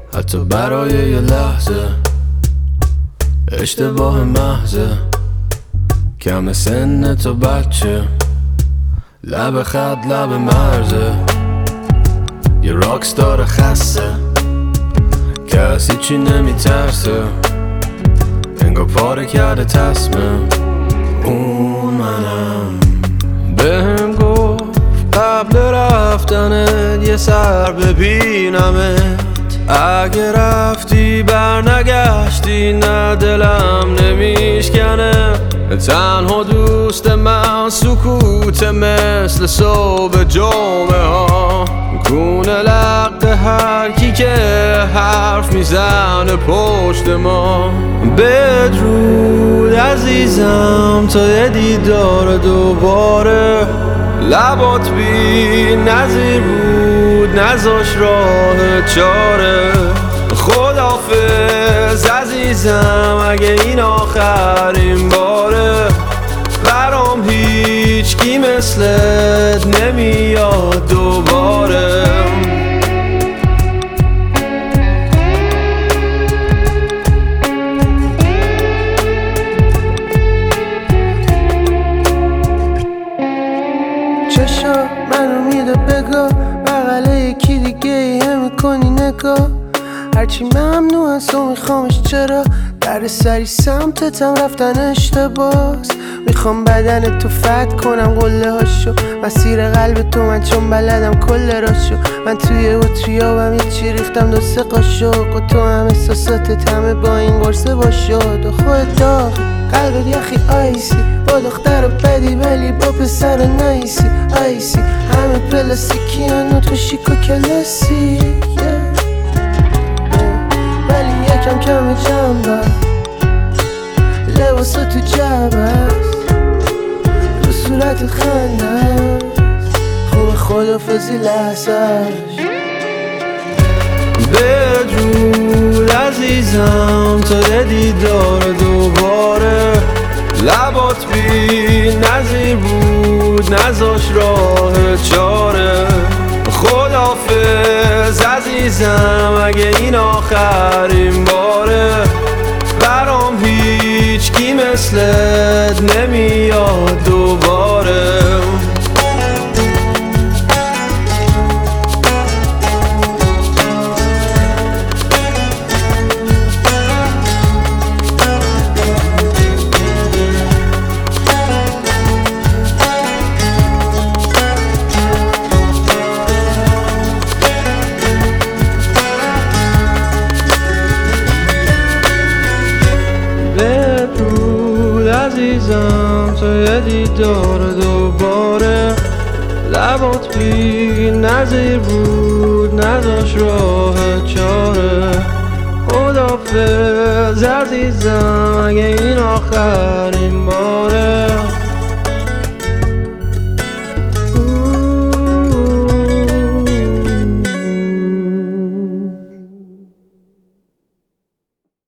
حتی برای یه لحظه اشتباه محضه، کم سن تو بچه، لب خط لب مرزه، یه راکستار خسته، کسی چی نمیترسه، انگار پاره کرده تصمیم. اون منم بهم گفت قبل رفتنت یه سر ببینمت، اگه رفتی برنگشتی نه دلم نمیشکنه. تنها دوست من سکوت مثل صبح جمعه ها، کونه لق هر کی که حرف میزنه پشت ما. بدرود عزیزم تا یه دیدار دوباره، لبات بی نظیر بود نذاش راه چاره. خداحافظ عزیزم اگه این آخرین باره، برام هیچکی مثلت نمیاد دوباره. چشا منو میده بگاه، بغله یکی دیگه یه میکنی نگاه. هرچی ممنوع از تو میخوامش، چرا در سری سمتتم رفتن اشتباس. میخوام بدن تو فتح کنم قله هاشو، مسیر قلب تو من چون بلدم کل راشو. من توی اتریابم یه چی ریختم دو سه قاشق، و تو هم احساساتت همه با این قرصه باشد. و خود داغی قلبت یخی آیسی، با دختر بدی ولی با پسر نایسی. آیسی همه پلاستیکی هنو تو شیک و کلاسی، ولی یکم کم جنبه لباسا تو جبه تو صورت خنده خوب خدافزی لحظهش. بدرود عزیزم تا یه دیدار دوباره، لبات بی نظیر بود نذاش راه چاره. خداحافظ عزیزم اگه این آخرین باره، برام هیچکی مثلت نمیاد دوباره. عزیزم تو یه دیدار دوباره، لبات بی نظیر بود نداشت راه چاره. خداحافظ عزیزم اگه این آخرین بار